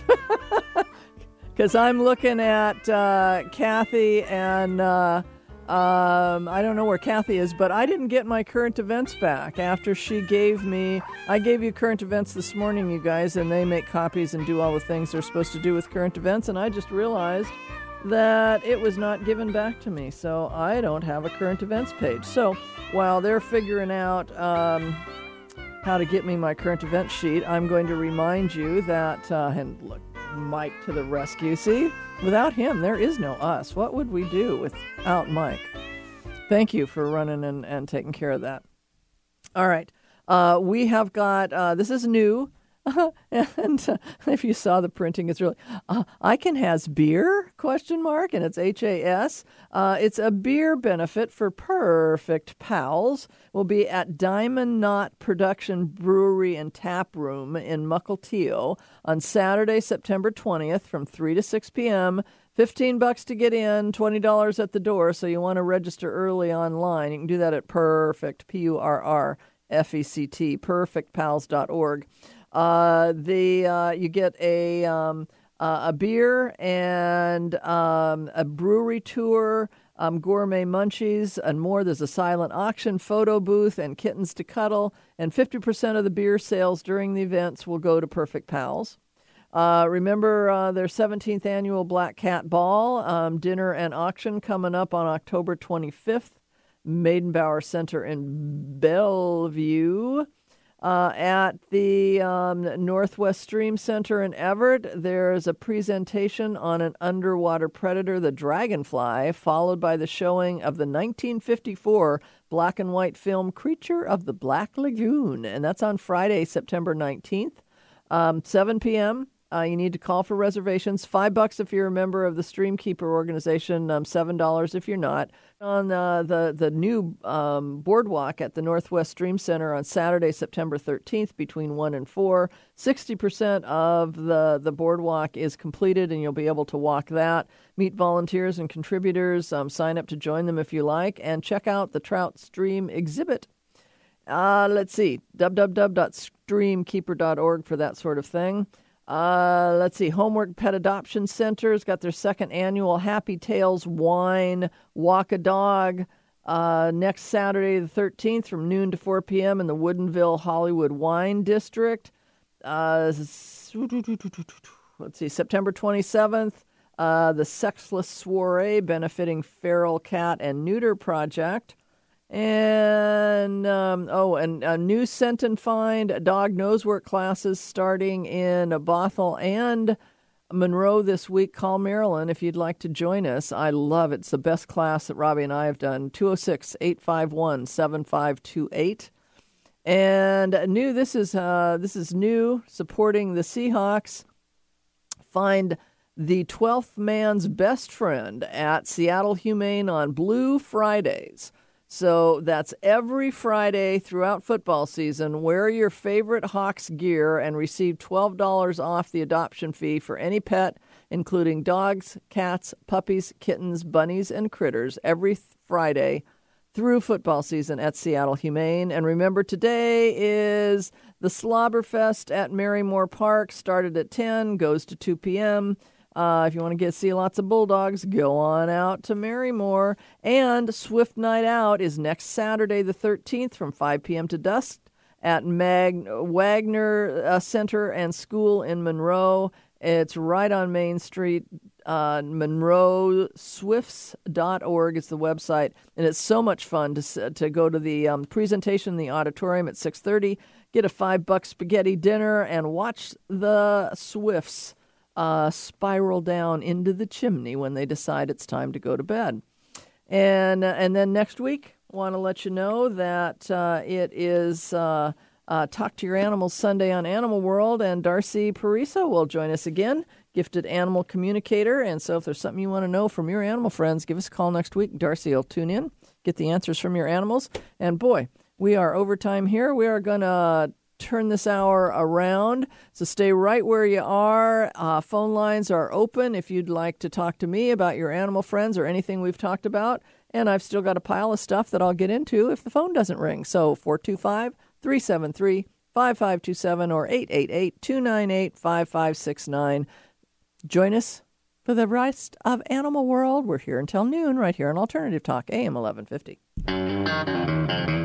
Because I'm looking at Kathy and I don't know where Kathy is, but I didn't get my current events back after she gave me. I gave you current events this morning, you guys, and they make copies and do all the things they're supposed to do with current events, and I just realized that it was not given back to me, so I don't have a current events page. So while they're figuring out how to get me my current event sheet, I'm going to remind you that, and look, Mike to the rescue. See, without him, there is no us. What would we do without Mike? Thank you for running and taking care of that. All right. We have got, this is new. And if you saw the printing, it's really, I Can Has Beer, ? And it's HAS. It's a beer benefit for Perfect Pals. Will be at Diamond Knot Production Brewery and Tap Room in Mukilteo on Saturday, September 20th from 3 to 6 p.m. $15 to get in, $20 at the door. So you want to register early online. You can do that at Perfect, Purrfect, perfectpals.org. You get a beer and a brewery tour, gourmet munchies, and more. There's a silent auction, photo booth, and kittens to cuddle. And 50% of the beer sales during the events will go to Perfect Pals. Remember their 17th annual Black Cat Ball, dinner and auction coming up on October 25th, Maidenbauer Center in Bellevue. At the Northwest Stream Center in Everett, there's a presentation on an underwater predator, the dragonfly, followed by the showing of the 1954 black and white film Creature of the Black Lagoon. And that's on Friday, September 19th, 7 p.m. You need to call for reservations. $5 if you're a member of the Streamkeeper organization, $7 if you're not. On the new boardwalk at the Northwest Stream Center on Saturday, September 13th between 1 and 4. 60% of the boardwalk is completed, and you'll be able to walk that. Meet volunteers and contributors. Sign up to join them if you like, and check out the Trout Stream exhibit. Let's see, www.streamkeeper.org for that sort of thing. Let's see, Homework Pet Adoption Center's got their second annual Happy Tales Wine Walk a Dog next Saturday the 13th from noon to 4 p.m. in the Woodinville Hollywood Wine District. Let's see, September 27th, the Sexless Soiree benefiting Feral Cat and Neuter Project. And a new Scent and Find dog nosework classes starting in Bothell and Monroe this week. Call Marilyn if you'd like to join us. I love it. It's the best class that Robbie and I have done. 206-851-7528. And new, this is new, supporting the Seahawks. Find the 12th Man's Best Friend at Seattle Humane on Blue Fridays. So that's every Friday throughout football season. Wear your favorite Hawks gear and receive $12 off the adoption fee for any pet, including dogs, cats, puppies, kittens, bunnies, and critters, every Friday through football season at Seattle Humane. And remember, today is the Slobberfest at Marymore Park. Started at 10, goes to 2 p.m., if you want to see lots of bulldogs, go on out to Marymore. And Swift Night Out is next Saturday the 13th from 5 p.m. to dusk at Wagner Center and School in Monroe. It's right on Main Street. MonroeSwifts.org is the website. And it's so much fun to go to the presentation in the auditorium at 6:30, get a $5 spaghetti dinner, and watch the Swifts spiral down into the chimney when they decide it's time to go to bed. And then next week, want to let you know that it is Talk to Your Animals Sunday on Animal World, and Darcy Parisa will join us again, gifted animal communicator. And so if there's something you want to know from your animal friends, give us a call next week. Darcy will tune in, get the answers from your animals. And boy, we are overtime here. We are going to turn this hour around, so stay right where you are. Phone lines are open if you'd like to talk to me about your animal friends or anything we've talked about. And I've still got a pile of stuff that I'll get into if the phone doesn't ring. So 425-373-5527 or 888-298-5569. Join us for the rest of Animal World. We're here until noon right here on Alternative Talk, AM 1150.